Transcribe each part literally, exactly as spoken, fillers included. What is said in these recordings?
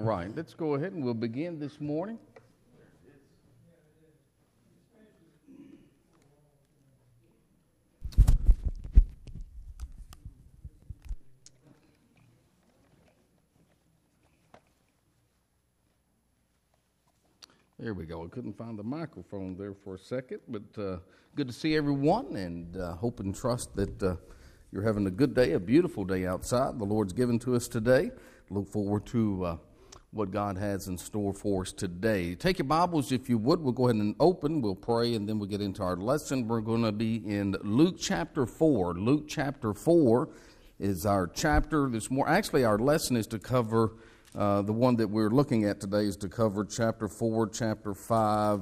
right, let's go ahead and we'll begin this morning. There we go. I couldn't find the microphone there for a second, but uh, good to see everyone, and uh, hope and trust that uh, you're having a good day, a beautiful day outside the Lord's given to us today. Look forward to uh, what God has in store for us today. Take your Bibles, if you would. We'll go ahead and open. We'll pray, and then we'll get into our lesson. We're going to be in Luke chapter four. Luke chapter four is our chapter this morning. Actually, our lesson is to cover Uh, the one that we're looking at today is to cover chapter four, chapter five,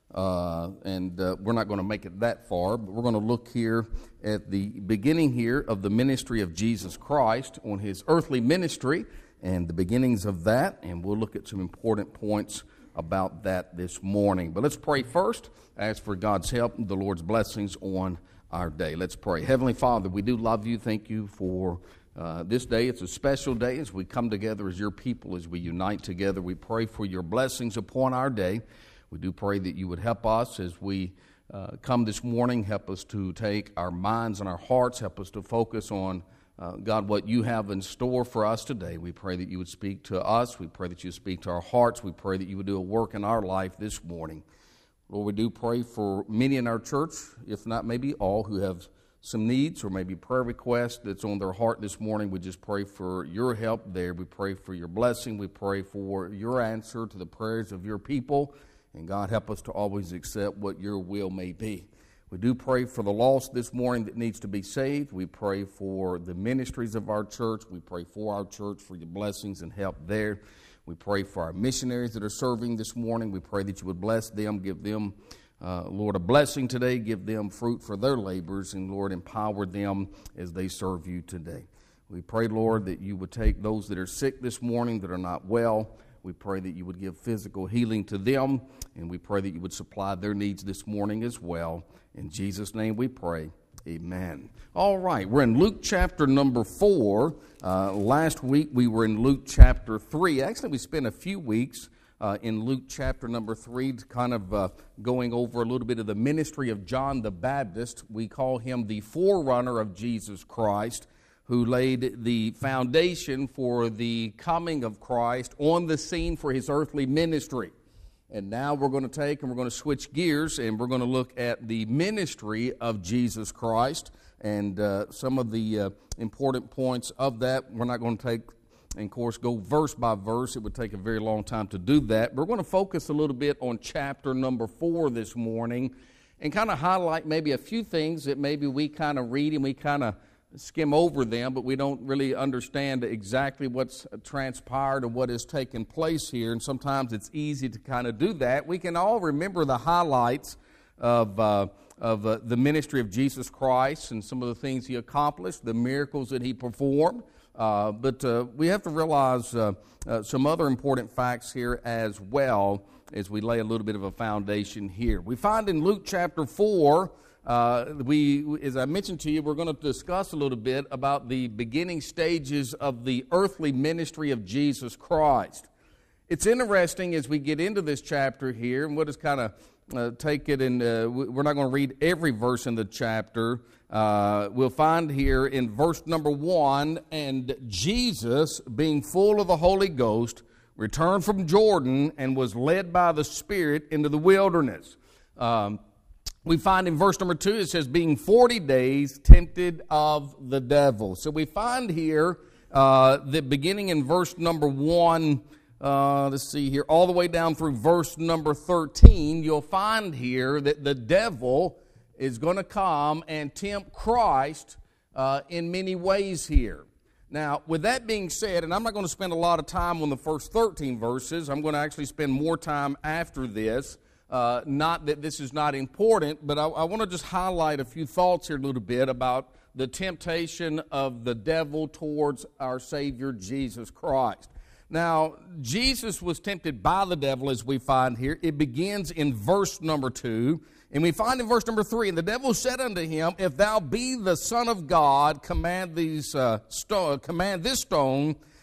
uh, and uh, we're not going to make it that far, but we're going to look here at the beginning here of the ministry of Jesus Christ, on his earthly ministry and the beginnings of that, and we'll look at some important points about that this morning. But let's pray first, ask for God's help and the Lord's blessings on our day. Let's pray. Heavenly Father, we do love you. Thank you for Uh, this day. It's a special day as we come together as your people, as we unite together. We pray for your blessings upon our day. We do pray that you would help us as we uh, come this morning. Help us to take our minds and our hearts. Help us to focus on, uh, God, what you have in store for us today. We pray that you would speak to us. We pray that you would speak to our hearts. We pray that you would do a work in our life this morning. Lord, we do pray for many in our church, if not maybe all, who have some needs or maybe prayer requests that's on their heart this morning. We just pray for your help there. We pray for your blessing. We pray for your answer to the prayers of your people. And God, help us to always accept what your will may be. We do pray for the lost this morning that needs to be saved. We pray for the ministries of our church. We pray for our church, for your blessings and help there. We pray for our missionaries that are serving this morning. We pray that you would bless them, give them Uh, Lord, a blessing today. Give them fruit for their labors, and Lord, empower them as they serve you today. We pray, Lord, that you would take those that are sick this morning, that are not well. We pray that you would give physical healing to them, and we pray that you would supply their needs this morning as well. In Jesus' name we pray. Amen. All right, we're in Luke chapter number four. Uh, last week we were in Luke chapter three. Actually, we spent a few weeks Uh, in Luke chapter number three, kind of uh, going over a little bit of the ministry of John the Baptist. We call him the forerunner of Jesus Christ, who laid the foundation for the coming of Christ on the scene for his earthly ministry. And now we're going to take and we're going to switch gears, and we're going to look at the ministry of Jesus Christ and uh, some of the uh, important points of that. We're not going to take and, of course, go verse by verse. It would take a very long time to do that. But we're going to focus a little bit on chapter number four this morning and kind of highlight maybe a few things that maybe we kind of read and we kind of skim over them, but we don't really understand exactly what's transpired or what has taken place here. And sometimes it's easy to kind of do that. We can all remember the highlights of uh, of uh, the ministry of Jesus Christ and some of the things he accomplished, the miracles that he performed. Uh, but uh, we have to realize uh, uh, some other important facts here as well as we lay a little bit of a foundation here. We find in Luke chapter four, uh, we, as I mentioned to you, we're going to discuss a little bit about the beginning stages of the earthly ministry of Jesus Christ. It's interesting as we get into this chapter here, and we'll just kind of uh, take it, and uh, we're not going to read every verse in the chapter. Uh, we'll find here in verse number one, and Jesus, being full of the Holy Ghost, returned from Jordan and was led by the Spirit into the wilderness. Um, we find in verse number two, it says, being forty days tempted of the devil. So we find here uh, that beginning in verse number one, uh, let's see here, all the way down through verse number thirteen, you'll find here that the devil is going to come and tempt Christ uh, in many ways here. Now, with that being said, and I'm not going to spend a lot of time on the first thirteen verses, I'm going to actually spend more time after this. Uh, not that this is not important, but I, I want to just highlight a few thoughts here a little bit about the temptation of the devil towards our Savior Jesus Christ. Now, Jesus was tempted by the devil, as we find here. It begins in verse number two. And we find in verse number three, and the devil said unto him, if thou be the Son of God, command these uh, sto- command this stone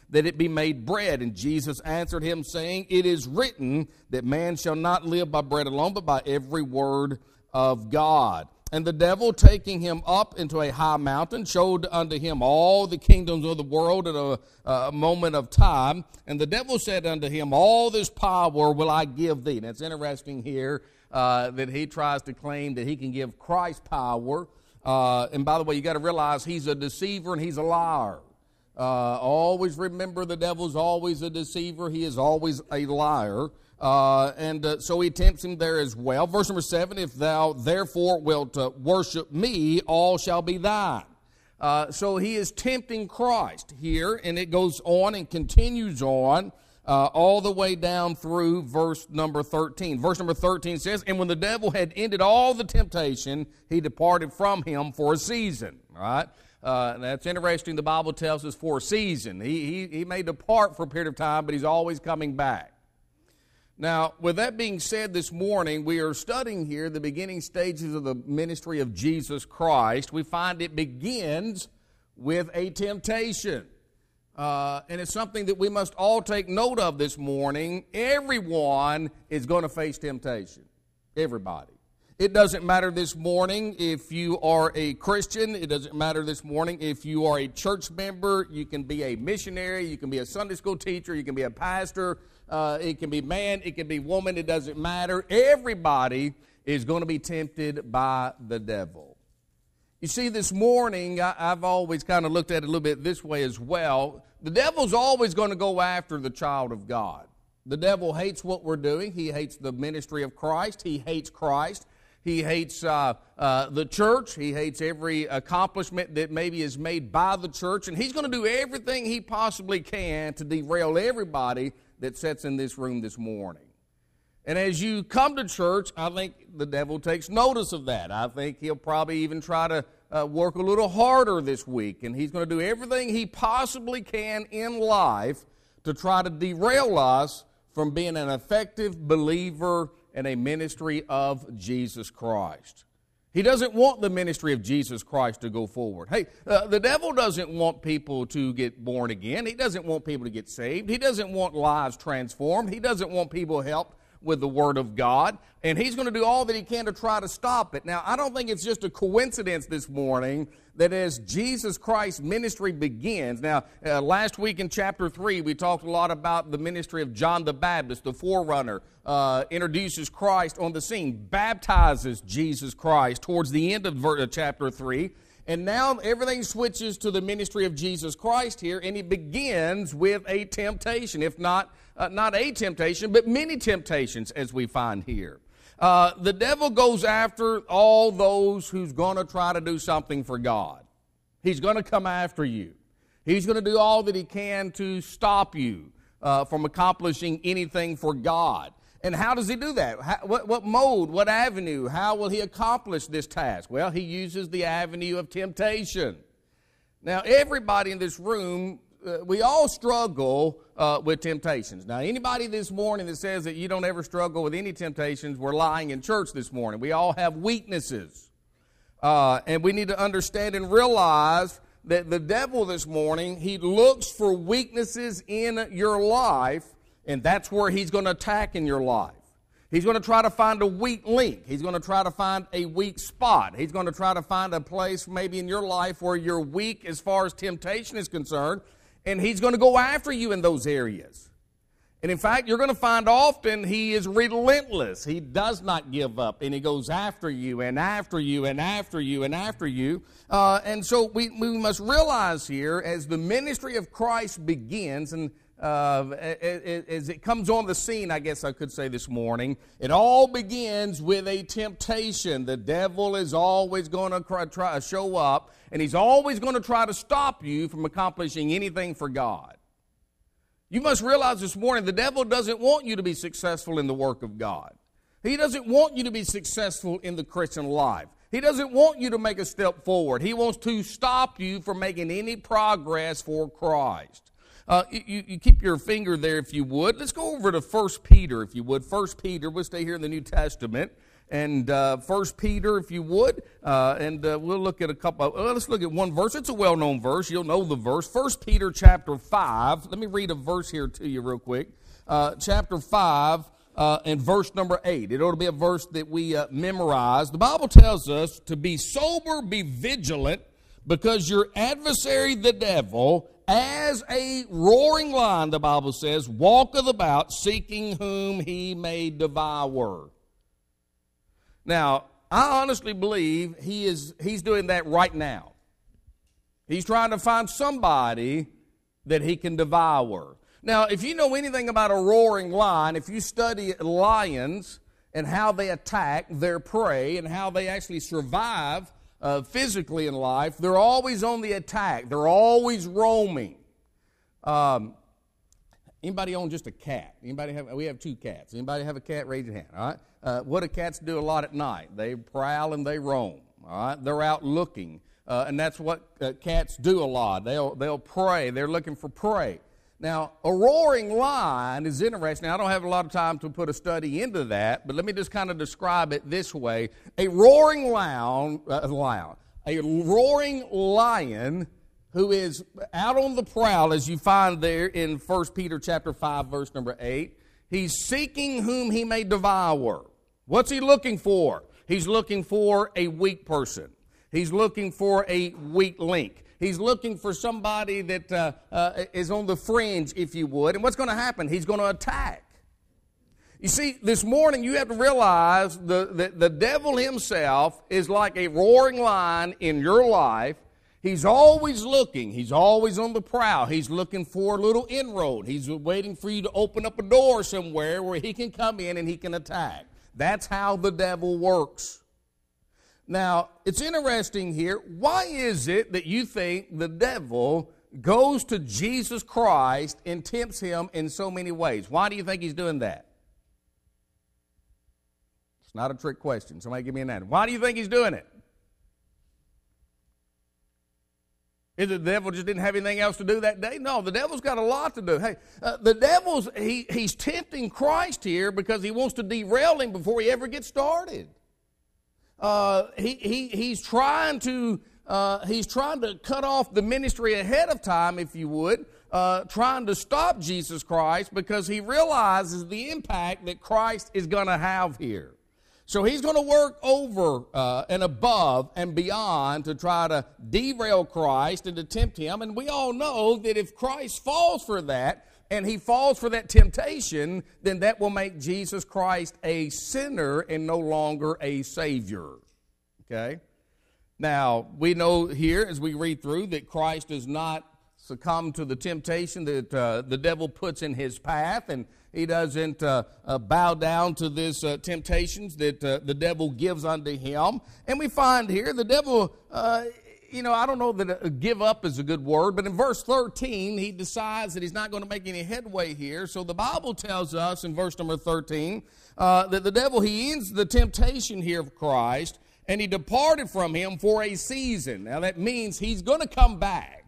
that it be made bread. And Jesus answered him, saying, It is written that man shall not live by bread alone, but by every word of God. And the devil, taking him up into a high mountain, showed unto him all the kingdoms of the world at a, a moment of time. And the devil said unto him, All this power will I give thee. And it's interesting here uh, that he tries to claim that he can give Christ power. Uh, and by the way, you got to realize he's a deceiver and he's a liar. Uh, always remember, the devil's always a deceiver. He is always a liar. Uh, and uh, so he tempts him there as well. Verse number seven, If thou therefore wilt uh, worship me, all shall be thine. Uh, so he is tempting Christ here, and it goes on and continues on uh, all the way down through verse number thirteen. Verse number thirteen says, And when the devil had ended all the temptation, he departed from him for a season. All right? Uh, that's interesting. The Bible tells us for a season. He, he, he may depart for a period of time, but he's always coming back. Now, with that being said, this morning, we are studying here the beginning stages of the ministry of Jesus Christ. We find it begins with a temptation. Uh, and it's something that we must all take note of this morning. Everyone is going to face temptation. Everybody. It doesn't matter this morning if you are a Christian. It doesn't matter this morning if you are a church member. You can be a missionary. You can be a Sunday school teacher. You can be a pastor. Uh, it can be man, it can be woman, it doesn't matter. Everybody is going to be tempted by the devil. You see, this morning, I, I've always kind of looked at it a little bit this way as well. The devil's always going to go after the child of God. The devil hates what we're doing. He hates the ministry of Christ. He hates Christ. He hates uh, uh, the church. He hates every accomplishment that maybe is made by the church. And he's going to do everything he possibly can to derail everybody that sits in this room this morning. And as you come to church, I think the devil takes notice of that. I think he'll probably even try to uh, work a little harder this week. And he's going to do everything he possibly can in life to try to derail us from being an effective believer in a ministry of Jesus Christ. He doesn't want the ministry of Jesus Christ to go forward. Hey, uh, the devil doesn't want people to get born again. He doesn't want people to get saved. He doesn't want lives transformed. He doesn't want people helped with the Word of God. And he's going to do all that he can to try to stop it. Now, I don't think it's just a coincidence this morning that as Jesus Christ's ministry begins. Now, uh, last week in chapter three, we talked a lot about the ministry of John the Baptist, the forerunner, uh, introduces Christ on the scene, baptizes Jesus Christ towards the end of ver- chapter three. And now everything switches to the ministry of Jesus Christ here, and it begins with a temptation, if not uh, not a temptation, but many temptations as we find here. Uh, the devil goes after all those who's going to try to do something for God. He's going to come after you. He's going to do all that he can to stop you uh, from accomplishing anything for God. And how does he do that? How, what, what mode, what avenue, how will he accomplish this task? Well, he uses the avenue of temptation. Now, everybody in this room, uh, we all struggle uh, with temptations. Now, anybody this morning that says that you don't ever struggle with any temptations, we're lying in church this morning. We all have weaknesses. Uh, and we need to understand and realize that the devil this morning, he looks for weaknesses in your life, and that's where he's going to attack in your life. He's going to try to find a weak link. He's going to try to find a weak spot. He's going to try to find a place maybe in your life where you're weak as far as temptation is concerned, and he's going to go after you in those areas. And in fact, you're going to find often he is relentless. He does not give up, and he goes after you and after you and after you and after you. Uh, and so we, we must realize here, as the ministry of Christ begins, and Uh, as it comes on the scene, I guess I could say this morning, it all begins with a temptation. The devil is always going to try, try, show up, and he's always going to try to stop you from accomplishing anything for God. You must realize this morning, the devil doesn't want you to be successful in the work of God. He doesn't want you to be successful in the Christian life. He doesn't want you to make a step forward. He wants to stop you from making any progress for Christ. Uh, you, you keep your finger there if you would. Let's go over to First Peter if you would. First Peter, we'll stay here in the New Testament. and uh, First Peter, if you would, uh, and uh, we'll look at a couple. Of, uh, let's look at one verse. It's a well-known verse. You'll know the verse. First Peter chapter five. Let me read a verse here to you real quick. Uh, chapter five uh, and verse number eight. It ought to be a verse that we uh, memorize. The Bible tells us to be sober, be vigilant, because your adversary, the devil, as a roaring lion, the Bible says, walketh about, seeking whom he may devour. Now, I honestly believe he is he's doing that right now. He's trying to find somebody that he can devour. Now, if you know anything about a roaring lion, if you study lions and how they attack their prey and how they actually survive uh, physically in life, they're always on the attack. They're always roaming. Um, anybody own just a cat? Anybody have? We have two cats. Anybody have a cat? Raise your hand. All right. Uh, what do cats do a lot at night? They prowl and they roam. All right. They're out looking, uh, and that's what uh, cats do a lot. They'll they'll prey. They're looking for prey. Now, a roaring lion is interesting. Now, I don't have a lot of time to put a study into that, but let me just kind of describe it this way: a roaring lion, uh, lion, a roaring lion who is out on the prowl, as you find there in First Peter chapter five, verse number eight. He's seeking whom he may devour. What's he looking for? He's looking for a weak person. He's looking for a weak link. He's looking for somebody that uh, uh, is on the fringe, if you would. And what's going to happen? He's going to attack. You see, this morning you have to realize the, the, the devil himself is like a roaring lion in your life. He's always looking. He's always on the prowl. He's looking for a little inroad. He's waiting for you to open up a door somewhere where he can come in and he can attack. That's how the devil works. Now, it's interesting here. Why is it that you think the devil goes to Jesus Christ and tempts him in so many ways? Why do you think he's doing that? It's not a trick question. Somebody give me an answer. Why do you think he's doing it? Is it the devil just didn't have anything else to do that day? No, the devil's got a lot to do. Hey, uh, the devil's, he, he's tempting Christ here because he wants to derail him before he ever gets started. Uh, he, he, he's trying to, uh, he's trying to cut off the ministry ahead of time, if you would, uh, trying to stop Jesus Christ because he realizes the impact that Christ is going to have here. So he's going to work over uh, and above and beyond to try to derail Christ and to tempt him. And we all know that if Christ falls for that, and he falls for that temptation, then that will make Jesus Christ a sinner and no longer a Savior. Okay? Now, we know here as we read through that Christ does not succumb to the temptation that uh, the devil puts in his path, and he doesn't uh, uh, bow down to these uh, temptations that uh, the devil gives unto him. And we find here the devil, uh, you know, I don't know that uh, give up is a good word, but in verse thirteen, he decides that he's not going to make any headway here. So the Bible tells us in verse number thirteen uh, that the devil, he ends the temptation here of Christ, and he departed from him for a season. Now that means he's going to come back.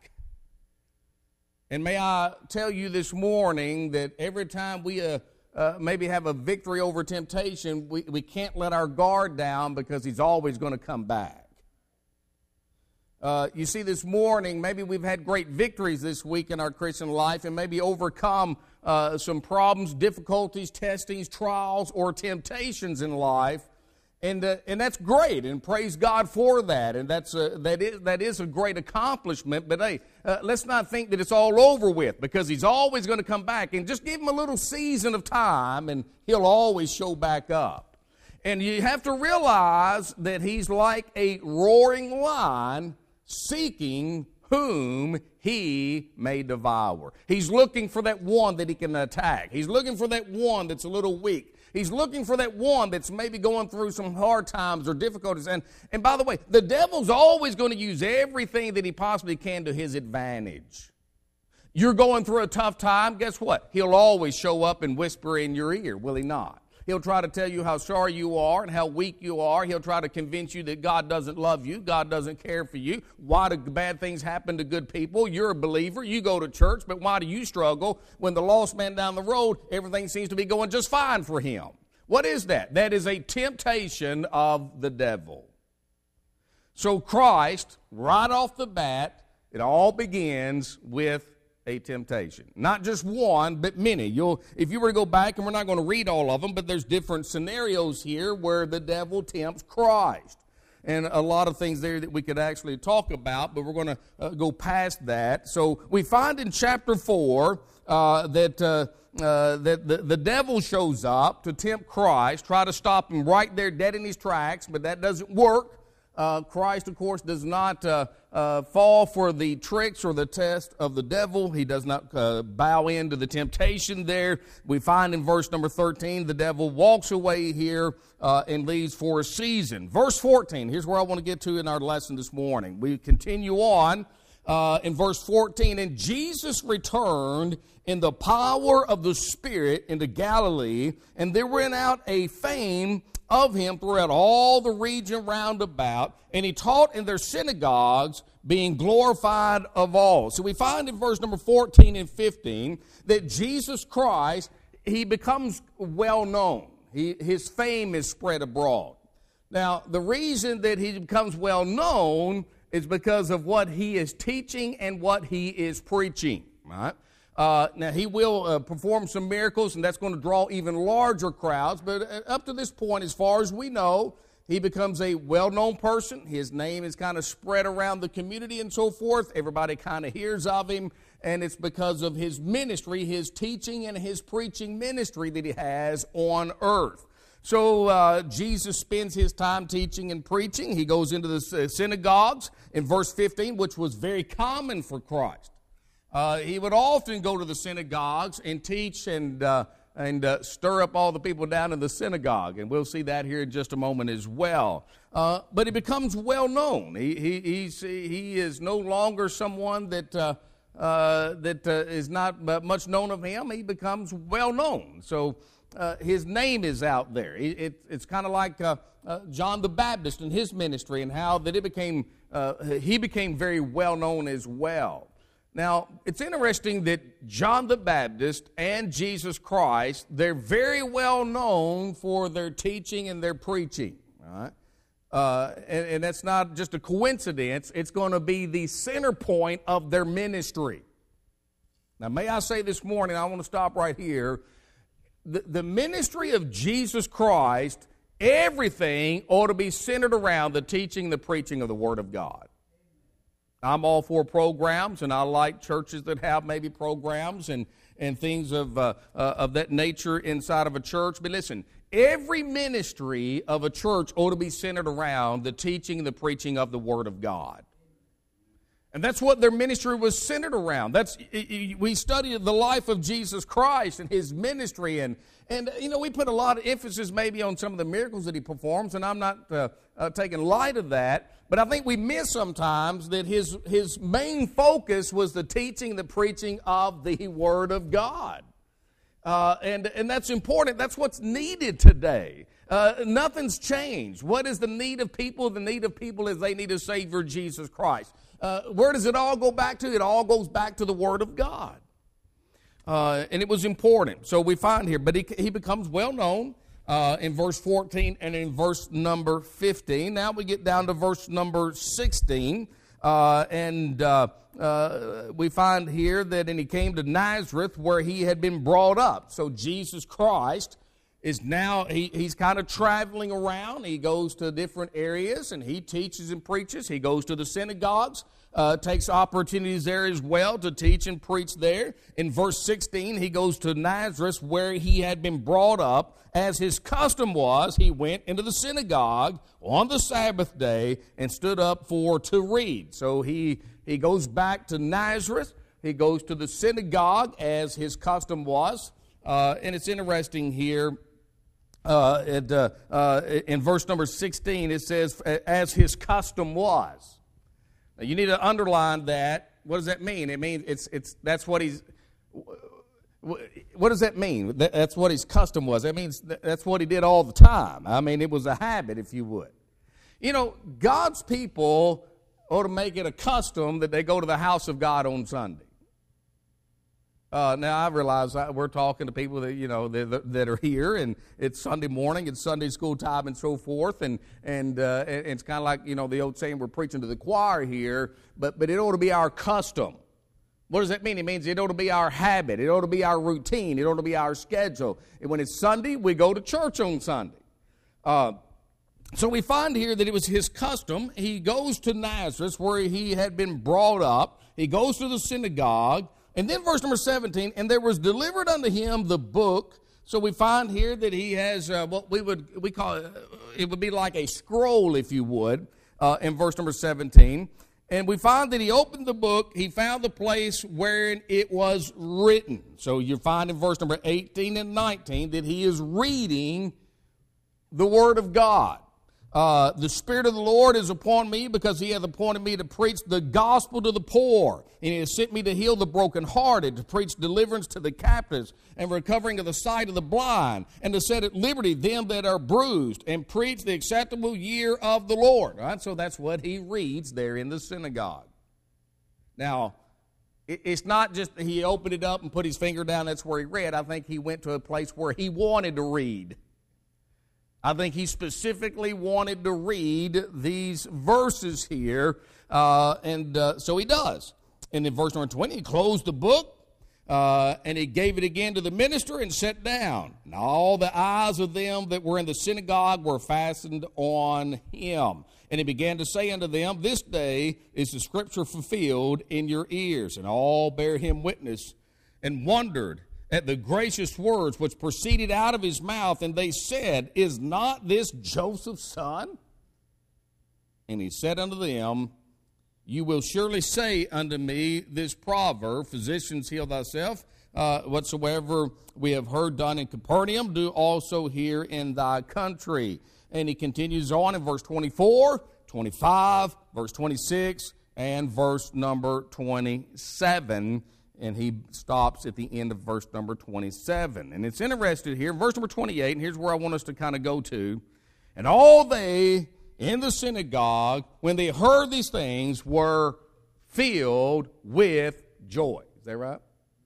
And may I tell you this morning that every time we uh, uh, maybe have a victory over temptation, we, we can't let our guard down because he's always going to come back. Uh, you see, this morning, maybe we've had great victories this week in our Christian life and maybe overcome uh, some problems, difficulties, testings, trials, or temptations in life. And uh, and that's great, and praise God for that, and that's a, that is that is a great accomplishment. But hey, uh, let's not think that it's all over with, because he's always going to come back. And just give him a little season of time, and he'll always show back up. And you have to realize that he's like a roaring lion seeking whom he may devour. He's looking for that one that he can attack. He's looking for that one that's a little weak. He's looking for that one that's maybe going through some hard times or difficulties. And, and by the way, the devil's always going to use everything that he possibly can to his advantage. You're going through a tough time, guess what? He'll always show up and whisper in your ear, will he not? He'll try to tell you how sorry you are and how weak you are. He'll try to convince you that God doesn't love you. God doesn't care for you. Why do bad things happen to good people? You're a believer. You go to church, but why do you struggle when the lost man down the road, everything seems to be going just fine for him? What is that? That is a temptation of the devil. So Christ, right off the bat, it all begins with a temptation. Not just one, but many. You'll, if you were to go back, and we're not going to read all of them, but there's different scenarios here where the devil tempts Christ. And a lot of things there that we could actually talk about, but we're going to uh, go past that. So we find in chapter four uh, that uh, uh, that the, the devil shows up to tempt Christ, try to stop him right there dead in his tracks, but that doesn't work. Uh, Christ, of course, does not uh, uh, fall for the tricks or the test of the devil. He does not uh, bow into the temptation there. We find in verse number thirteen, the devil walks away here uh, and leaves for a season. Verse fourteen, here's where I want to get to in our lesson this morning. We continue on uh, in verse fourteen. And Jesus returned in the power of the Spirit into Galilee, and there went out a fame of him throughout all the region round about, and he taught in their synagogues, being glorified of all. So we find in verse number fourteen and fifteen that Jesus Christ, he becomes well known. He, his fame is spread abroad. Now, the reason that he becomes well known is because of what he is teaching and what he is preaching, right? Uh, now, he will uh, perform some miracles, and that's going to draw even larger crowds. But up to this point, as far as we know, he becomes a well-known person. His name is kind of spread around the community and so forth. Everybody kind of hears of him, and it's because of his ministry, his teaching and his preaching ministry that he has on earth. So uh, Jesus spends his time teaching and preaching. He goes into the synagogues in verse fifteen, which was very common for Christ. Uh, he would often go to the synagogues and teach and uh, and uh, stir up all the people down in the synagogue, and we'll see that here in just a moment as well. Uh, but he becomes well known. He he he's, he is no longer someone that uh, uh, that uh, is not much known of him. He becomes well known. So uh, his name is out there. It, it, it's kind of like uh, uh, John the Baptist and his ministry, and how that it became uh, he became very well known as well. Now, it's interesting that John the Baptist and Jesus Christ, they're very well known for their teaching and their preaching. All right? Uh, and, and that's not just a coincidence. It's going to be the center point of their ministry. Now, may I say this morning, I want to stop right here. The, the ministry of Jesus Christ, everything ought to be centered around the teaching and the preaching of the Word of God. I'm all for programs, and I like churches that have maybe programs and, and things of uh, uh, of that nature inside of a church. But listen, every ministry of a church ought to be centered around the teaching and the preaching of the Word of God. And that's what their ministry was centered around. That's we studied the life of Jesus Christ and his ministry, and and you know we put a lot of emphasis maybe on some of the miracles that he performs, and I'm not uh, uh, taking light of that. But I think we miss sometimes that his his main focus was the teaching, the preaching of the Word of God. Uh, and, and that's important. That's what's needed today. Uh, nothing's changed. What is the need of people? The need of people is they need a Savior, Jesus Christ. Uh, where does it all go back to? It all goes back to the Word of God. Uh, and it was important. So we find here, but he, he becomes well known. Uh, in verse fourteen and in verse number fifteen. Now we get down to verse number sixteen, uh, and uh, uh, we find here that, and he came to Nazareth where he had been brought up. So Jesus Christ is now, he, he's kind of traveling around. He goes to different areas, and he teaches and preaches. He goes to the synagogues, uh, takes opportunities there as well to teach and preach there. In verse sixteen, he goes to Nazareth where he had been brought up. As his custom was, he went into the synagogue on the Sabbath day and stood up for to read. So he, he goes back to Nazareth. He goes to the synagogue as his custom was. Uh, and it's interesting here. Uh, it, uh, uh, in verse number sixteen, it says, as his custom was. Now, you need to underline that. What does that mean? It means it's it's that's what he's. What does that mean? That's what his custom was. That means that's what he did all the time. I mean, it was a habit, if you would. You know, God's people ought to make it a custom that they go to the house of God on Sunday. Uh, now, I realize that we're talking to people that, you know, that, that are here, and it's Sunday morning, it's Sunday school time and so forth, and and, uh, and it's kind of like, you know, the old saying, we're preaching to the choir here, but, but it ought to be our custom. What does that mean? It means it ought to be our habit. It ought to be our routine. It ought to be our schedule. And when it's Sunday, we go to church on Sunday. Uh, so we find here that it was his custom. He goes to Nazareth, where he had been brought up. He goes to the synagogue. And then verse number seventeen, and there was delivered unto him the book. So we find here that he has uh, what we would we call it, it would be like a scroll, if you would, uh, in verse number seventeen. And we find that he opened the book. He found the place wherein it was written. So you find in verse number eighteen and nineteen that he is reading the Word of God. Uh, the Spirit of the Lord is upon me, because he hath appointed me to preach the gospel to the poor. And he has sent me to heal the brokenhearted, to preach deliverance to the captives, and recovering of the sight of the blind, and to set at liberty them that are bruised, and preach the acceptable year of the Lord. All right, so that's what he reads there in the synagogue. Now, it's not just that he opened it up and put his finger down, that's where he read. I think he went to a place where he wanted to read. I think he specifically wanted to read these verses here, uh, and uh, so he does. And in verse number twenty, he closed the book, uh, and he gave it again to the minister and sat down. And all the eyes of them that were in the synagogue were fastened on him. And he began to say unto them, This day is the scripture fulfilled in your ears. And all bare him witness, and wondered at the gracious words which proceeded out of his mouth. And they said, Is not this Joseph's son? And he said unto them, You will surely say unto me this proverb, Physicians, heal thyself. Uh, whatsoever we have heard done in Capernaum, do also here in thy country. And he continues on in verse twenty-four, twenty-five, verse twenty-six, and verse number twenty-seven. And he stops at the end of verse number twenty-seven. And it's interesting here, verse number twenty-eight, and here's where I want us to kind of go to. And all they in the synagogue, when they heard these things, were filled with joy. Is that right?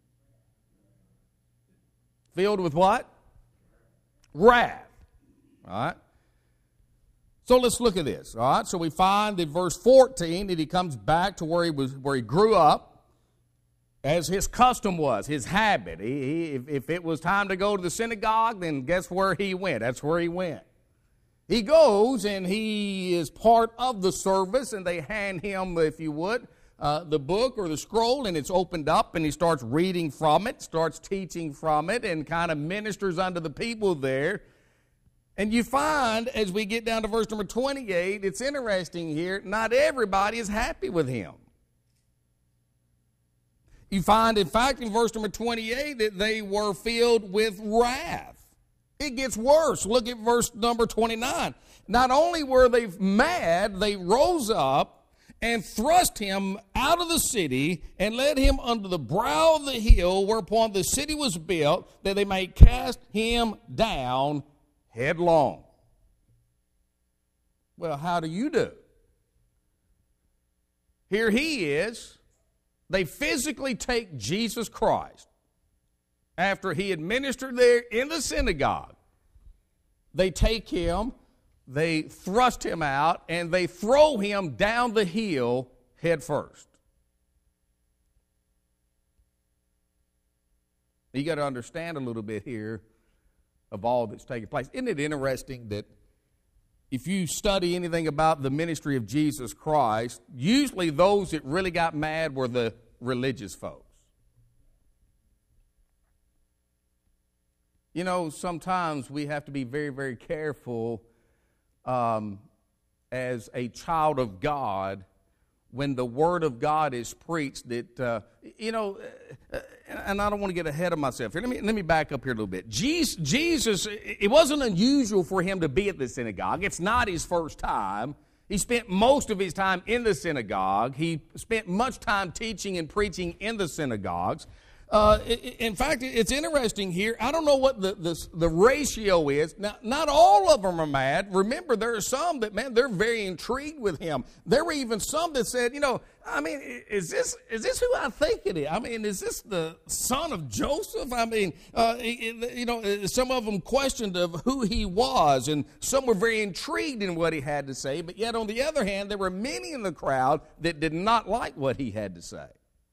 Filled with what? Wrath. All right. So let's look at this. All right. So we find in verse fourteen that he comes back to where he was, where he grew up. As his custom was, his habit. He, he, if, if it was time to go to the synagogue, then guess where he went? That's where he went. He goes, and he is part of the service, and they hand him, if you would, uh, the book or the scroll, and it's opened up, and he starts reading from it, starts teaching from it, and kind of ministers unto the people there. And you find, as we get down to verse number twenty-eight, it's interesting here, not everybody is happy with him. You find, in fact, in verse number twenty-eight, that they were filled with wrath. It gets worse. Look at verse number twenty-nine. Not only were they mad, they rose up and thrust him out of the city and led him under the brow of the hill whereupon the city was built, that they might cast him down headlong. Well, how do you do? Here he is. They physically take Jesus Christ after he had ministered there in the synagogue. They take him, they thrust him out, and they throw him down the hill head first. You got to understand a little bit here of all that's taking place. Isn't it interesting that if you study anything about the ministry of Jesus Christ, usually those that really got mad were the religious folks. You know, sometimes we have to be very, very careful um, as a child of God when the Word of God is preached that, uh, you know, uh, and I don't want to get ahead of myself here. Let me, let me back up here a little bit. Jesus, Jesus, it wasn't unusual for him to be at the synagogue. It's not his first time. He spent most of his time in the synagogue. He spent much time teaching and preaching in the synagogues. Uh, in fact, it's interesting here. I don't know what the, the, the ratio is. Now, not all of them are mad. Remember, there are some that, man, they're very intrigued with him. There were even some that said, you know, I mean, is this is this who I think it is? I mean, is this the son of Joseph? I mean, uh, you know, some of them questioned of who he was, and some were very intrigued in what he had to say. But yet, on the other hand, there were many in the crowd that did not like what he had to say.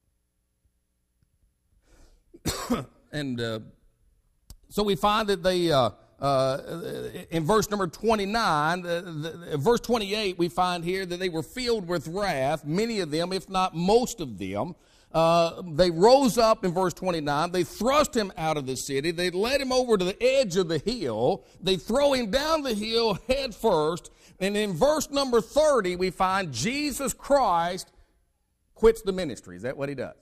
and uh, so we find that they, uh, uh, in verse number twenty-nine, uh, the, verse twenty-eight, we find here that they were filled with wrath, many of them, if not most of them. Uh, they rose up in verse twenty-nine. They thrust him out of the city. They led him over to the edge of the hill. They throw him down the hill head first. And in verse number thirty, we find Jesus Christ quits the ministry. Is that what he does?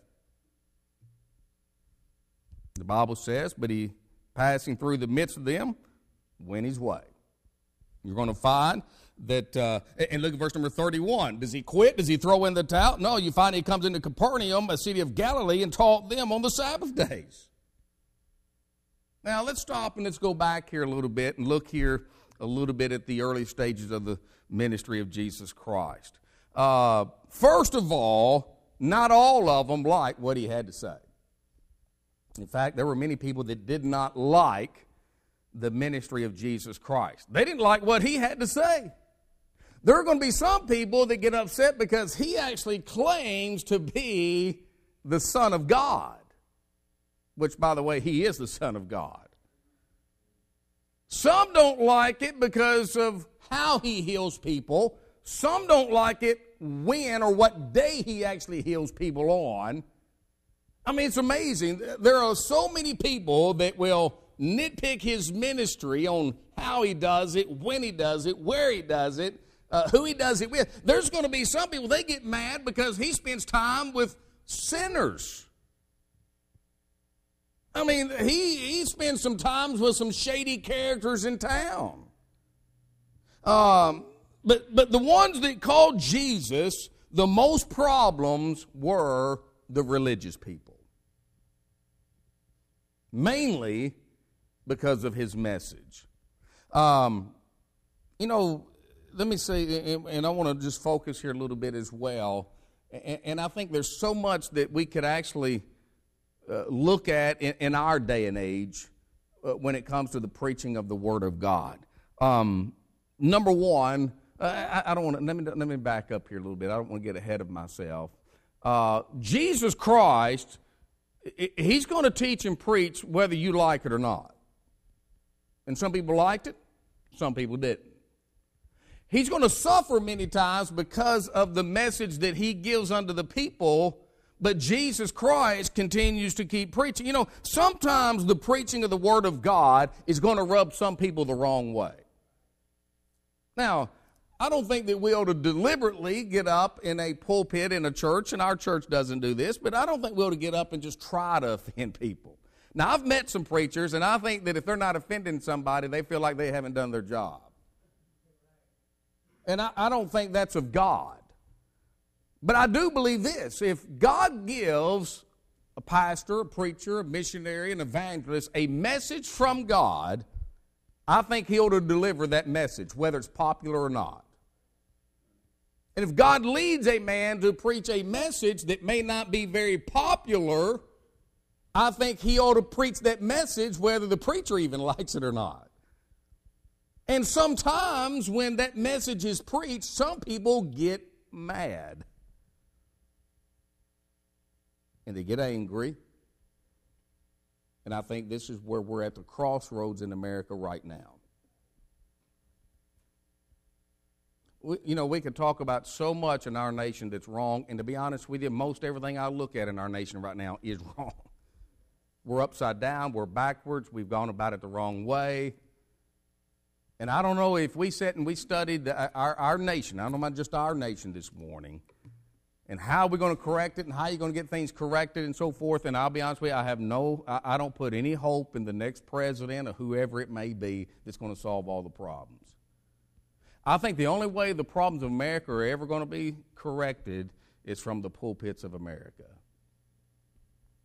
The Bible says, but he, passing through the midst of them, went his way. You're going to find that, uh, and look at verse number thirty-one. Does he quit? Does he throw in the towel? No, you find he comes into Capernaum, a city of Galilee, and taught them on the Sabbath days. Now, let's stop and let's go back here a little bit and look here a little bit at the early stages of the ministry of Jesus Christ. Uh, first of all, not all of them liked what he had to say. In fact, there were many people that did not like the ministry of Jesus Christ. They didn't like what he had to say. There are going to be some people that get upset because he actually claims to be the Son of God, which, by the way, he is the Son of God. Some don't like it because of how he heals people. Some don't like it when or what day he actually heals people on. I mean, it's amazing. There are so many people that will nitpick his ministry on how he does it, when he does it, where he does it, uh, who he does it with. There's going to be some people, they get mad because he spends time with sinners. I mean, he, he spends some time with some shady characters in town. Um, but, but the ones that called Jesus, the most problems were the religious people. Mainly because of his message. Um, you know, let me say, and I want to just focus here a little bit as well, and I think there's so much that we could actually uh, look at in, in our day and age uh, when it comes to the preaching of the Word of God. Um, number one, I, I don't want to, let me, let me back up here a little bit. I don't want to get ahead of myself. Uh, Jesus Christ, he's going to teach and preach whether you like it or not. And some people liked it, some people didn't. He's going to suffer many times because of the message that he gives unto the people, but Jesus Christ continues to keep preaching. You know, sometimes the preaching of the Word of God is going to rub some people the wrong way. Now, I don't think that we ought to deliberately get up in a pulpit in a church, and our church doesn't do this, but I don't think we ought to get up and just try to offend people. Now, I've met some preachers, and I think that if they're not offending somebody, they feel like they haven't done their job. And I, I don't think that's of God. But I do believe this. If God gives a pastor, a preacher, a missionary, an evangelist a message from God, I think he ought to deliver that message, whether it's popular or not. And if God leads a man to preach a message that may not be very popular, I think he ought to preach that message whether the preacher even likes it or not. And sometimes when that message is preached, some people get mad. And they get angry. And I think this is where we're at the crossroads in America right now. We, you know, we could talk about so much in our nation that's wrong, and to be honest with you, most everything I look at in our nation right now is wrong. We're upside down, we're backwards, we've gone about it the wrong way. And I don't know if we sat and we studied the, our, our nation, I don't know about just our nation this morning, and how we're going to correct it and how you're going to get things corrected and so forth. And I'll be honest with you, I have no, I, I don't put any hope in the next president or whoever it may be that's going to solve all the problems. I think the only way the problems of America are ever going to be corrected is from the pulpits of America.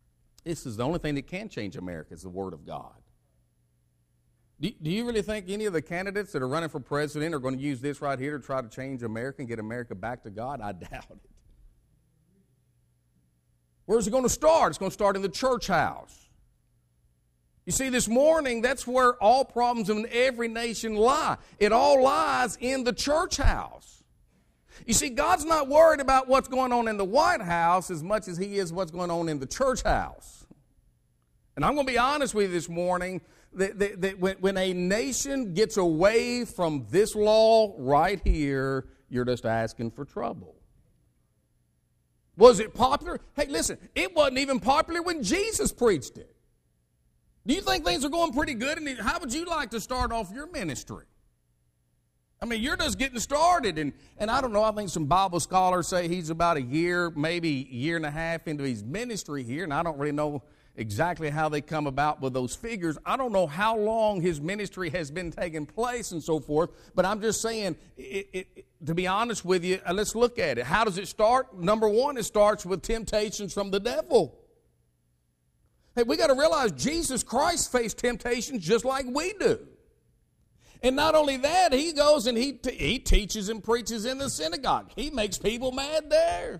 This is the only thing that can change America is the Word of God. Do, do you really think any of the candidates that are running for president are going to use this right here to try to change America and get America back to God? I doubt it. Where's it going to start? It's going to start in the church house. You see, this morning, that's where all problems in every nation lie. It all lies in the church house. You see, God's not worried about what's going on in the White House as much as He is what's going on in the church house. And I'm going to be honest with you this morning, that, that, that when, when a nation gets away from this law right here, you're just asking for trouble. Was it popular? Hey, listen, it wasn't even popular when Jesus preached it. Do you think things are going pretty good? And how would you like to start off your ministry? I mean, you're just getting started. And, and I don't know, I think some Bible scholars say he's about a year, maybe a year and a half into his ministry here. And I don't really know exactly how they come about with those figures. I don't know how long his ministry has been taking place and so forth. But I'm just saying, it, it, to be honest with you, let's look at it. How does it start? Number one, it starts with temptations from the devil. Hey, we got to realize Jesus Christ faced temptations just like we do. And not only that, he goes and he, t- he teaches and preaches in the synagogue. He makes people mad there.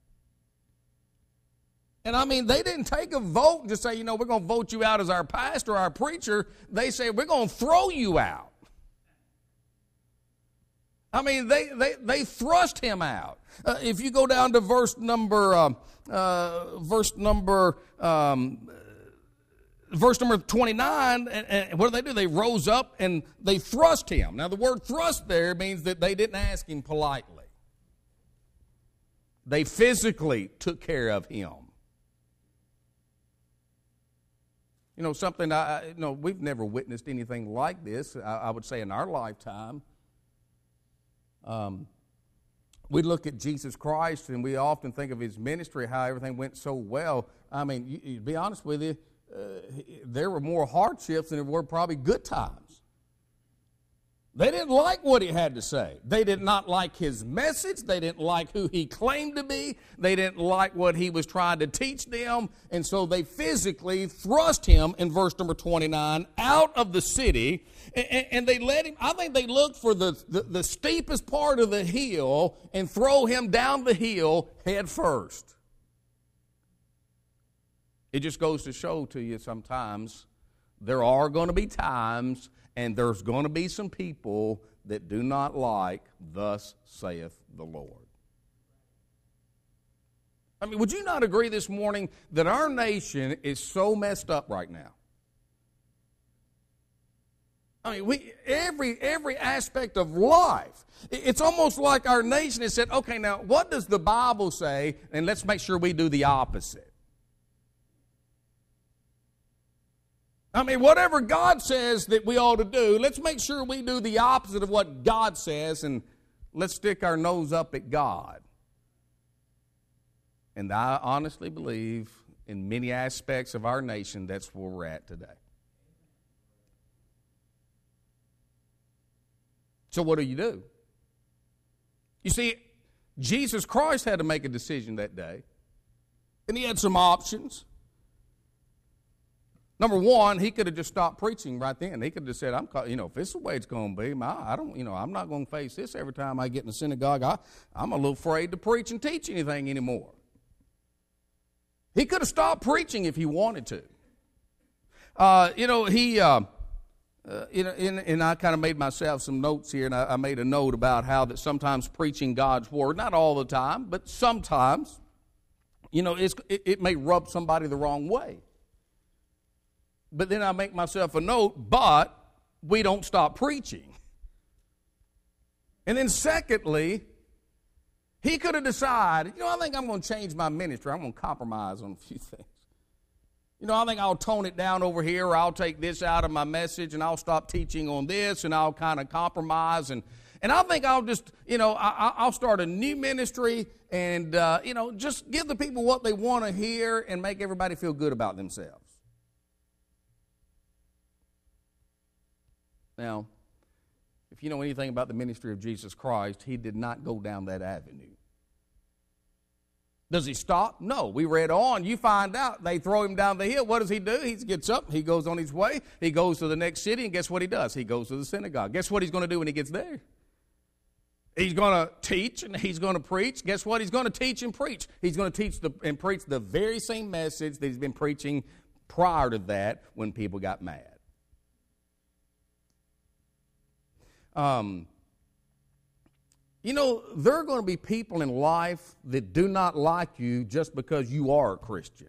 And I mean, they didn't take a vote and just say, you know, we're going to vote you out as our pastor, our preacher. They say, we're going to throw you out. I mean, they, they, they thrust him out. Uh, if you go down to verse number, uh, uh, verse number, um, verse number twenty-nine, and, and what did they do? They rose up and they thrust him. Now, the word thrust there means that they didn't ask him politely. They physically took care of him. You know, something, I, you know, we've never witnessed anything like this, I, I would say, in our lifetime. Um, we look at Jesus Christ and we often think of his ministry, how everything went so well. I mean, you, you, to be honest with you, uh, there were more hardships than there were probably good times. They didn't like what he had to say. They did not like his message. They didn't like who he claimed to be. They didn't like what he was trying to teach them. And so they physically thrust him, in verse number twenty-nine, out of the city. And, and they let him, I think they looked for the, the, the steepest part of the hill and throw him down the hill head first. It just goes to show to you sometimes there are going to be times and there's going to be some people that do not like, thus saith the Lord. I mean, would you not agree this morning that our nation is so messed up right now? I mean, we every every aspect of life. It's almost like our nation has said, okay, now what does the Bible say? And let's make sure we do the opposite. I mean, whatever God says that we ought to do, let's make sure we do the opposite of what God says, and let's stick our nose up at God. And I honestly believe in many aspects of our nation, that's where we're at today. So what do you do? You see, Jesus Christ had to make a decision that day, and he had some options. Number one, he could have just stopped preaching right then. He could have just said, "I'm, you know, if this is the way it's going to be, my, I don't, you know, I'm not going to face this every time I get in the synagogue. I, I'm a little afraid to preach and teach anything anymore." He could have stopped preaching if he wanted to. Uh, you know, he, uh, uh, you know, and, and I kind of made myself some notes here, and I, I made a note about how that sometimes preaching God's word, not all the time, but sometimes, you know, it's, it, it may rub somebody the wrong way. But then I make myself a note, but we don't stop preaching. And then secondly, he could have decided, you know, I think I'm going to change my ministry. I'm going to compromise on a few things. You know, I think I'll tone it down over here, or I'll take this out of my message, and I'll stop teaching on this, and I'll kind of compromise. And, and I think I'll just, you know, I, I'll start a new ministry and, uh, you know, just give the people what they want to hear and make everybody feel good about themselves. Now, if you know anything about the ministry of Jesus Christ, he did not go down that avenue. Does he stop? No. We read on. You find out they throw him down the hill. What does he do? He gets up. He goes on his way. He goes to the next city, and guess what he does? He goes to the synagogue. Guess what he's going to do when he gets there? He's going to teach, and he's going to preach. Guess what? He's going to teach and preach. He's going to teach the, and preach the very same message that he's been preaching prior to that when people got mad. Um, you know, there are going to be people in life that do not like you just because you are a Christian.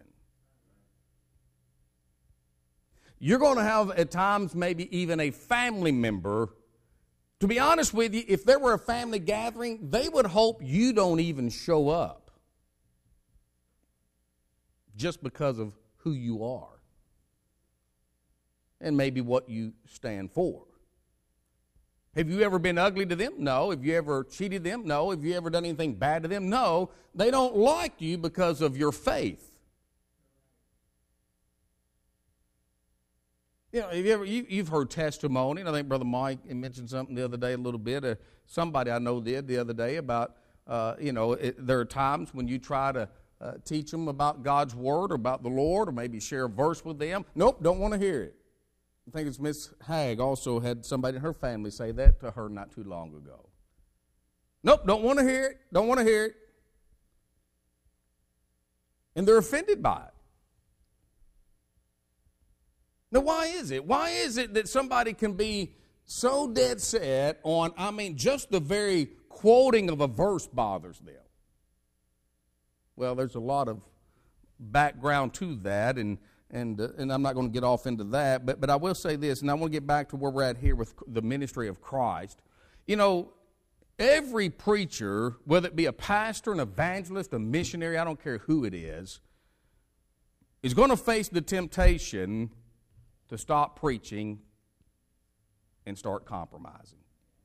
You're going to have at times maybe even a family member. To be honest with you, if there were a family gathering, they would hope you don't even show up just because of who you are and maybe what you stand for. Have you ever been ugly to them? No. Have you ever cheated them? No. Have you ever done anything bad to them? No. They don't like you because of your faith. You know, have you ever, you, you've heard testimony, and I think Brother Mike mentioned something the other day a little bit. Uh, somebody I know did the other day about, uh, you know, it, there are times when you try to uh, teach them about God's Word or about the Lord or maybe share a verse with them. Nope, don't want to hear it. I think it's Miss Hagg also had somebody in her family say that to her not too long ago. Nope, don't want to hear it, don't want to hear it. And they're offended by it. Now, why is it? Why is it that somebody can be so dead set on, I mean, just the very quoting of a verse bothers them? Well, there's a lot of background to that, and and uh, and I'm not going to get off into that, but but I will say this, and I want to get back to where we're at here with the ministry of Christ. You know, every preacher, whether it be a pastor, an evangelist, a missionary, I don't care who it is, is going to face the temptation to stop preaching and start compromising.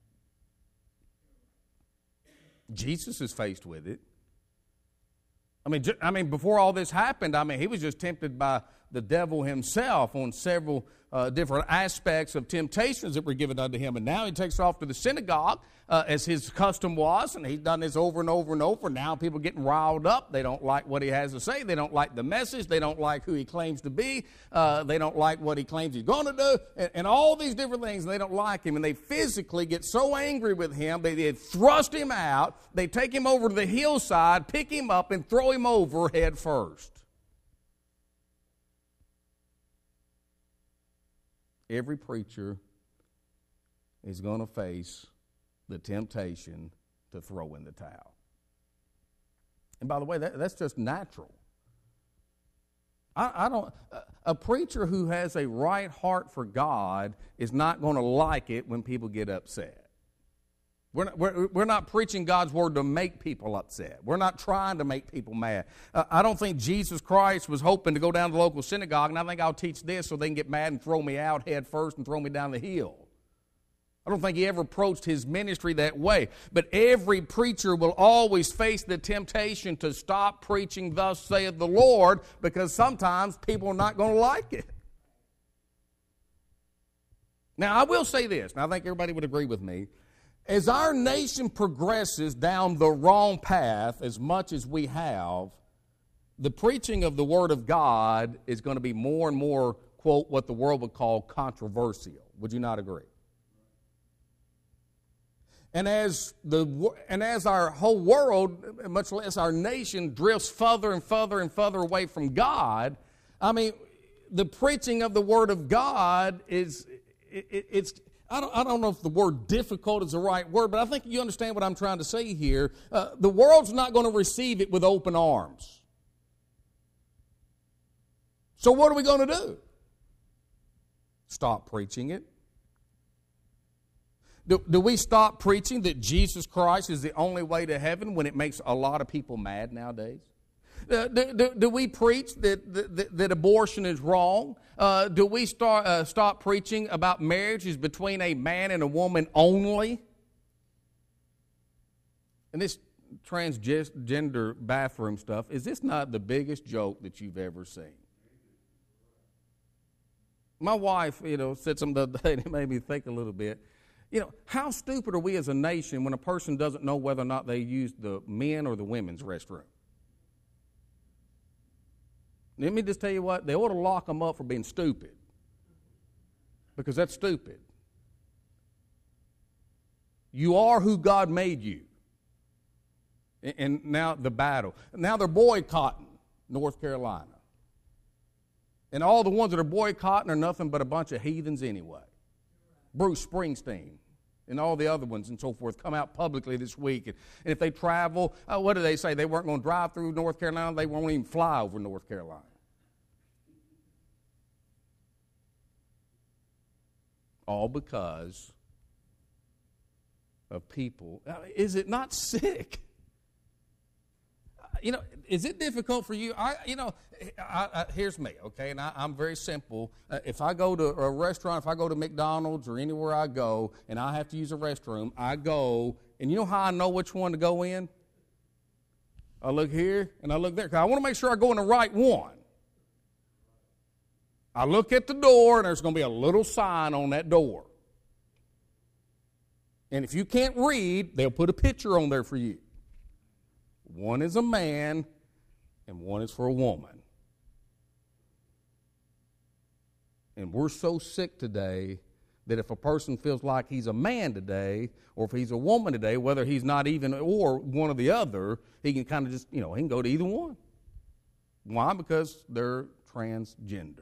Jesus is faced with it. I mean, I mean, before all this happened, I mean, he was just tempted by the devil himself on several uh, different aspects of temptations that were given unto him. And now he takes off to the synagogue, uh, as his custom was, and he's done this over and over and over. Now people are getting riled up. They don't like what he has to say. They don't like the message. They don't like who he claims to be. Uh, they don't like what he claims he's going to do, and, and all these different things. And they don't like him, and they physically get so angry with him, they, they thrust him out. They take him over to the hillside, pick him up, and throw him over head first. Every preacher is going to face the temptation to throw in the towel. And by the way, that, that's just natural. I, I don't. A preacher who has a right heart for God is not going to like it when people get upset. We're not, we're, we're not preaching God's Word to make people upset. We're not trying to make people mad. Uh, I don't think Jesus Christ was hoping to go down to the local synagogue, and I think I'll teach this so they can get mad and throw me out head first and throw me down the hill. I don't think he ever approached his ministry that way. But every preacher will always face the temptation to stop preaching, thus saith the Lord, because sometimes people are not going to like it. Now, I will say this, and I think everybody would agree with me. As our nation progresses down the wrong path as much as we have, the preaching of the Word of God is going to be more and more, quote, what the world would call controversial. Would you not agree? And as the and as our whole world, much less our nation, drifts further and further and further away from God, I mean, the preaching of the Word of God is it, it's. I don't, I don't know if the word difficult is the right word, but I think you understand what I'm trying to say here. Uh, the world's not going to receive it with open arms. So what are we going to do? Stop preaching it? Do, do we stop preaching that Jesus Christ is the only way to heaven when it makes a lot of people mad nowadays? Uh, do, do, do we preach that, that, that abortion is wrong? Uh, do we start, uh, stop preaching about marriage is between a man and a woman only? And this transgender bathroom stuff, is this not the biggest joke that you've ever seen? My wife, you know, said something the other day and it made me think a little bit. You know, how stupid are we as a nation when a person doesn't know whether or not they use the men or the women's restroom? Let me just tell you what, they ought to lock them up for being stupid. Because that's stupid. You are who God made you. And now the battle. Now they're boycotting North Carolina. And all the ones that are boycotting are nothing but a bunch of heathens anyway. Bruce Springsteen and all the other ones and so forth come out publicly this week. And, and if they travel, uh, what do they say? They weren't going to drive through North Carolina. They won't even fly over North Carolina. All because of people. Is it not sick? You know, is it difficult for you? I, you know, I, I, here's me, okay, and I, I'm very simple. Uh, if I go to a restaurant, if I go to McDonald's or anywhere I go, and I have to use a restroom, I go, and you know how I know which one to go in? I look here and I look there, because I want to make sure I go in the right one. I look at the door, and there's going to be a little sign on that door. And if you can't read, they'll put a picture on there for you. One is a man, and one is for a woman. And we're so sick today that if a person feels like he's a man today, or if he's a woman today, whether he's not even or one or the other, he can kind of just, you know, he can go to either one. Why? Because they're transgender.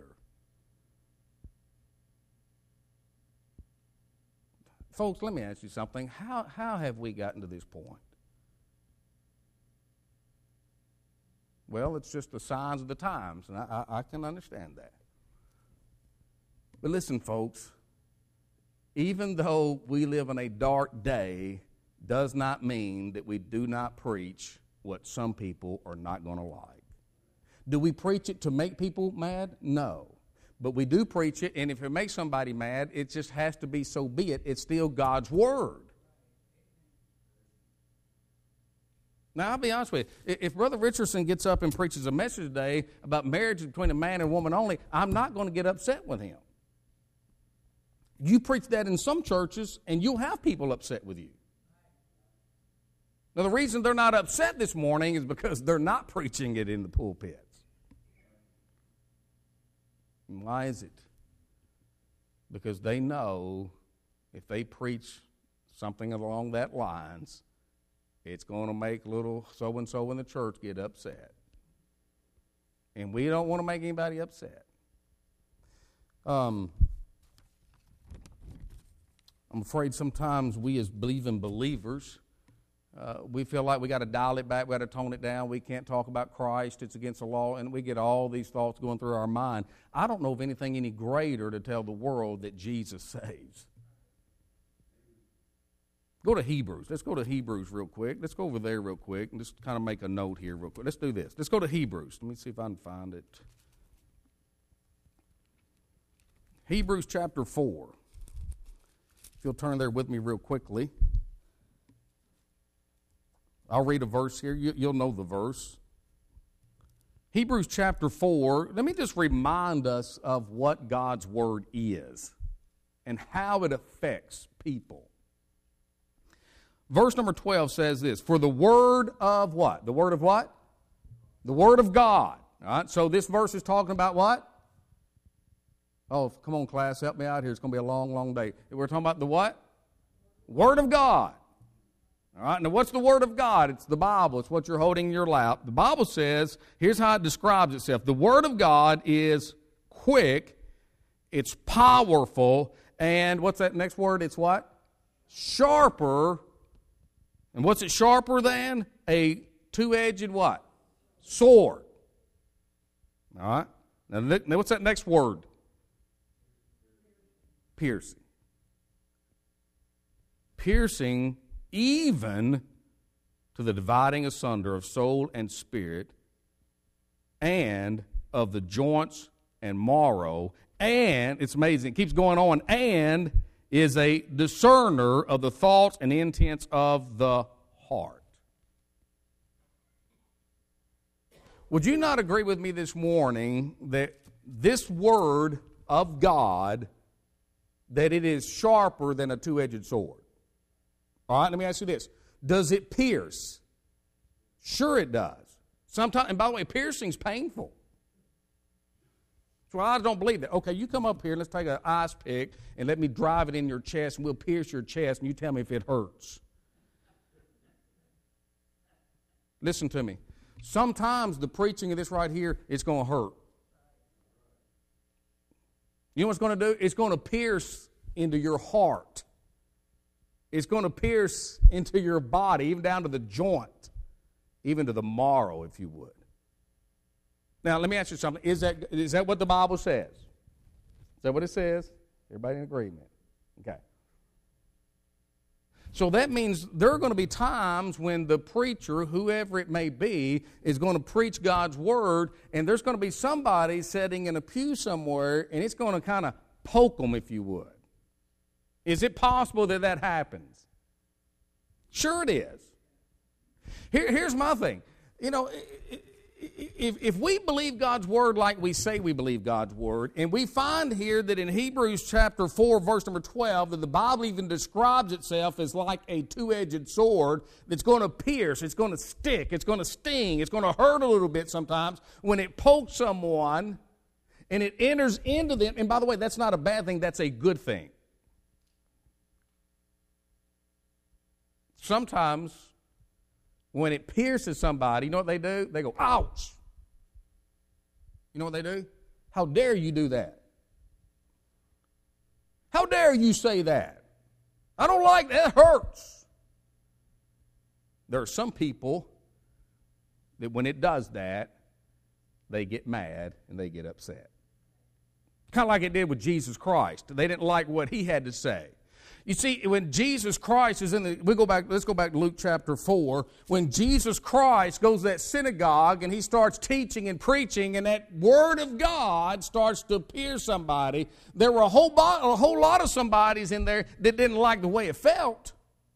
Folks, let me ask you something. How, how have we gotten to this point? Well, it's just the signs of the times, and I, I, I can understand that. But listen, folks, even though we live in a dark day, does not mean that we do not preach what some people are not going to like. Do we preach it to make people mad? No. But we do preach it, and if it makes somebody mad, it just has to be so be it. It's still God's Word. Now, I'll be honest with you. If Brother Richardson gets up and preaches a message today about marriage between a man and woman only, I'm not going to get upset with him. You preach that in some churches, and you'll have people upset with you. Now, the reason they're not upset this morning is because they're not preaching it in the pulpits. And why is it? Because they know if they preach something along that lines, it's going to make little so-and-so in the church get upset. And we don't want to make anybody upset. Um, I'm afraid sometimes we as believing believers, uh, we feel like we got to dial it back, we got to tone it down, we can't talk about Christ, it's against the law, and we get all these thoughts going through our mind. I don't know of anything any greater to tell the world that Jesus saves. Go to Hebrews. Let's go to Hebrews real quick. Let's go over there real quick and just kind of make a note here real quick. Let's do this. Let's go to Hebrews. Let me see if I can find it. Hebrews chapter four. If you'll turn there with me real quickly. I'll read a verse here. You, you'll know the verse. Hebrews chapter four. Let me just remind us of what God's Word is and how it affects people. Verse number twelve says this, for the word of what? The word of what? The word of God. All right, so this verse is talking about what? Oh, come on, class, help me out here. It's going to be a long, long day. We're talking about the what? Word of God. All right, now what's the Word of God? It's the Bible. It's what you're holding in your lap. The Bible says, here's how it describes itself. The Word of God is quick, it's powerful, and what's that next word? It's what? Sharper. And what's it sharper than? A two-edged what? Sword. All right? Now, look, now what's that next word? Piercing. Piercing even to the dividing asunder of soul and spirit, and of the joints and marrow, and, it's amazing, it keeps going on, and is a discerner of the thoughts and intents of the heart. Would you not agree with me this morning that this word of God, that it is sharper than a two-edged sword? All right, let me ask you this. Does it pierce? Sure it does. Sometimes, and by the way, piercing's painful. Well, I don't believe that. Okay, you come up here and let's take an ice pick and let me drive it in your chest and we'll pierce your chest and you tell me if it hurts. Listen to me. Sometimes the preaching of this right here, it's going to hurt. You know what it's going to do? It's going to pierce into your heart. It's going to pierce into your body, even down to the joint, even to the marrow, if you would. Now, let me ask you something. Is that, is that what the Bible says? Is that what it says? Everybody in agreement? Okay. So that means there are going to be times when the preacher, whoever it may be, is going to preach God's word, and there's going to be somebody sitting in a pew somewhere, and it's going to kind of poke them, if you would. Is it possible that that happens? Sure it is. Here, here's my thing. You know, if, if we believe God's word like we say we believe God's word, and we find here that in Hebrews chapter four, verse number twelve, that the Bible even describes itself as like a two-edged sword that's going to pierce, it's going to stick, it's going to sting, it's going to hurt a little bit sometimes when it pokes someone and it enters into them. And by the way, that's not a bad thing, that's a good thing. Sometimes when it pierces somebody, you know what they do? They go, ouch. You know what they do? How dare you do that? How dare you say that? I don't like that. It hurts. There are some people that when it does that, they get mad and they get upset. Kind of like it did with Jesus Christ. They didn't like what he had to say. You see, when Jesus Christ is in the, we go back, let's go back to Luke chapter four. When Jesus Christ goes to that synagogue and he starts teaching and preaching and that word of God starts to pierce somebody, there were a whole, a whole lot of somebodies in there that didn't like the way it felt.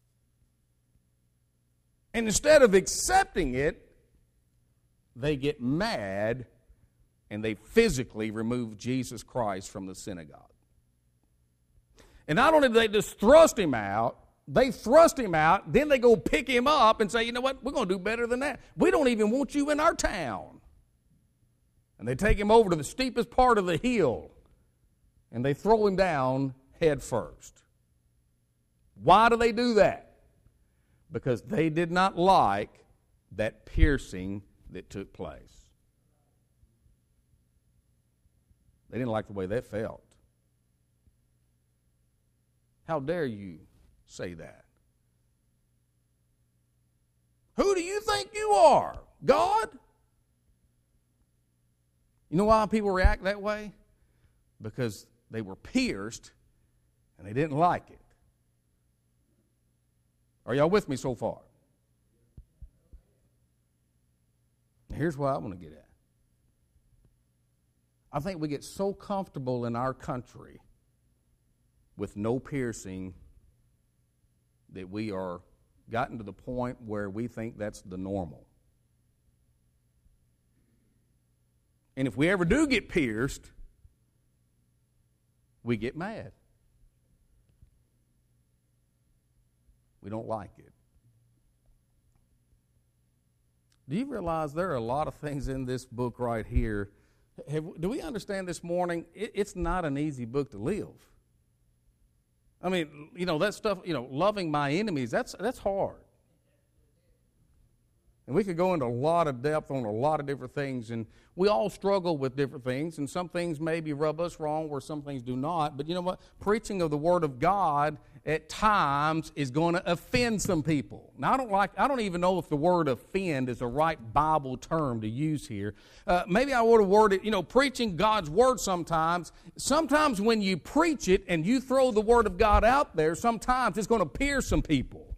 And instead of accepting it, they get mad and they physically remove Jesus Christ from the synagogue. And not only do they just thrust him out, they thrust him out, then they go pick him up and say, you know what, we're going to do better than that. We don't even want you in our town. And they take him over to the steepest part of the hill, and they throw him down head first. Why do they do that? Because they did not like that piercing that took place. They didn't like the way that felt. How dare you say that? Who do you think you are? God? You know why people react that way? Because they were pierced and they didn't like it. Are y'all with me so far? Here's what I want to get at. I think we get so comfortable in our country with no piercing that we are gotten to the point where we think that's the normal. And if we ever do get pierced, we get mad. We don't like it. Do you realize there are a lot of things in this book right here? Have, do we understand this morning? It, it's not an easy book to live. I mean, you know, that stuff, you know, loving my enemies, that's that's hard. And we could go into a lot of depth on a lot of different things, and we all struggle with different things, and some things maybe rub us wrong where some things do not. But you know what? Preaching of the Word of God at times is going to offend some people. Now, I don't like, I don't even know if the word offend is the right Bible term to use here. Uh, maybe I would have worded, you know, preaching God's Word sometimes. Sometimes when you preach it and you throw the Word of God out there, sometimes it's going to pierce some people.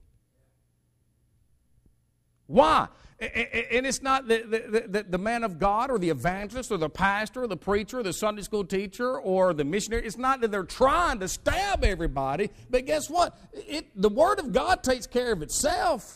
Why? And it's not the, the, the, the man of God or the evangelist or the pastor or the preacher or the Sunday school teacher or the missionary. It's not that they're trying to stab everybody, but guess what? It, the Word of God takes care of itself.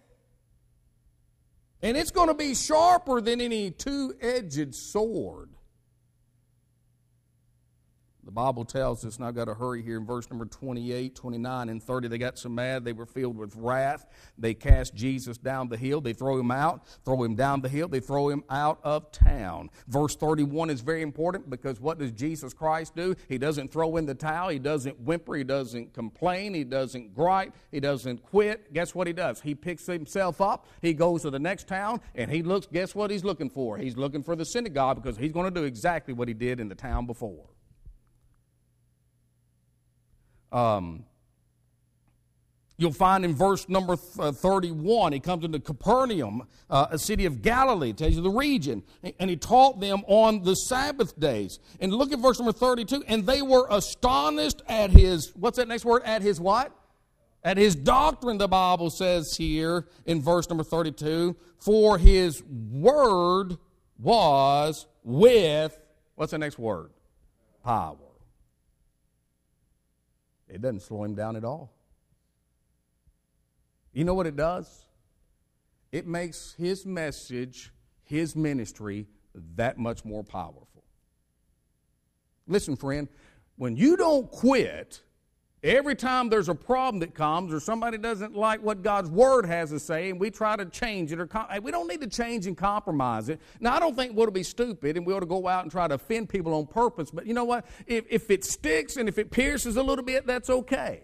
And it's going to be sharper than any two-edged sword. The Bible tells us, and I've got to hurry here, in verse number twenty-eight, twenty-nine, and thirty, they got so mad they were filled with wrath. They cast Jesus down the hill. They throw him out, throw him down the hill. They throw him out of town. Verse thirty-one is very important because what does Jesus Christ do? He doesn't throw in the towel. He doesn't whimper. He doesn't complain. He doesn't gripe. He doesn't quit. Guess what he does? He picks himself up. He goes to the next town, and he looks, guess what he's looking for? He's looking for the synagogue because he's going to do exactly what he did in the town before. Um, you'll find in verse number thirty-one, he comes into Capernaum, uh, a city of Galilee, tells you the region, and he taught them on the Sabbath days. And look at verse number thirty-two, and they were astonished at his, what's that next word? At his what? At his doctrine, the Bible says here in verse number thirty-two, for his word was with, what's the next word? Power. It doesn't slow him down at all. You know what it does? It makes his message, his ministry, that much more powerful. Listen, friend, when you don't quit, every time there's a problem that comes or somebody doesn't like what God's Word has to say and we try to change it, or com- we don't need to change and compromise it. Now, I don't think we ought to be stupid and we ought to go out and try to offend people on purpose, but you know what? If, if it sticks and if it pierces a little bit, that's okay.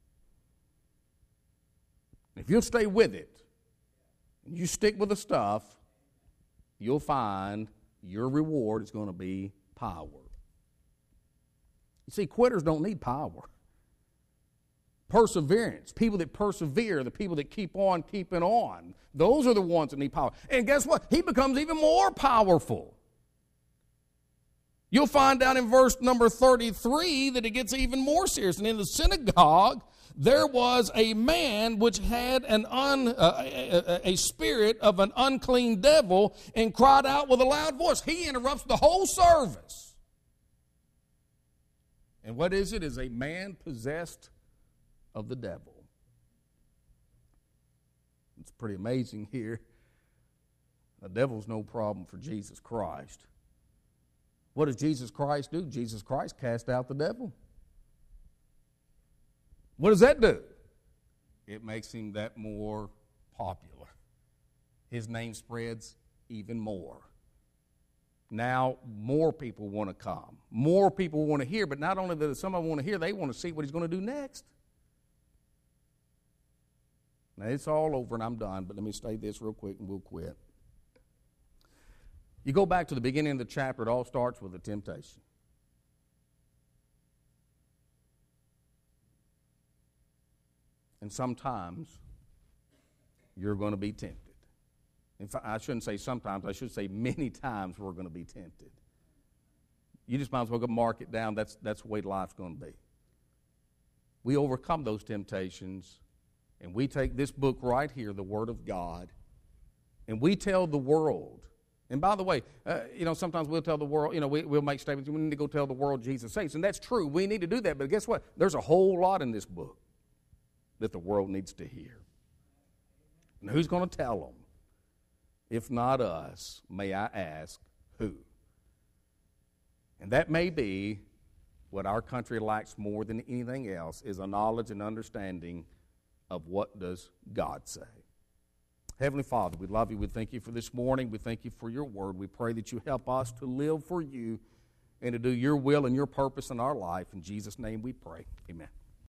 If you'll stay with it and you stick with the stuff, you'll find your reward is going to be power. You see, quitters don't need power. Perseverance, people that persevere, the people that keep on keeping on, those are the ones that need power. And guess what? He becomes even more powerful. You'll find down in verse number thirty-three that it gets even more serious. And in the synagogue, there was a man which had an un, uh, a, a spirit of an unclean devil and cried out with a loud voice. He interrupts the whole service. And what is it? Is a man possessed of the devil. It's pretty amazing here. The devil's no problem for Jesus Christ. What does Jesus Christ do? Jesus Christ cast out the devil. What does that do? It makes him that more popular. His name spreads even more. Now more people want to come. More people want to hear, but not only do some of them want to hear, they want to see what he's going to do next. Now, it's all over and I'm done, but let me say this real quick and we'll quit. You go back to the beginning of the chapter, it all starts with a temptation. And sometimes you're going to be tempted. In fact, I shouldn't say sometimes, I should say many times we're going to be tempted. You just might as well go mark it down. That's, that's the way life's going to be. We overcome those temptations. And we take this book right here, the Word of God, and we tell the world. And by the way, uh, you know, sometimes we'll tell the world, you know, we, we'll make statements, we need to go tell the world Jesus saves. And that's true. We need to do that. But guess what? There's a whole lot in this book that the world needs to hear. And who's going to tell them? If not us, may I ask, who? And that may be what our country lacks more than anything else, is a knowledge and understanding of what does God say. Heavenly Father, we love you. We thank you for this morning. We thank you for your word. We pray that you help us to live for you and to do your will and your purpose in our life. In Jesus' name we pray. Amen.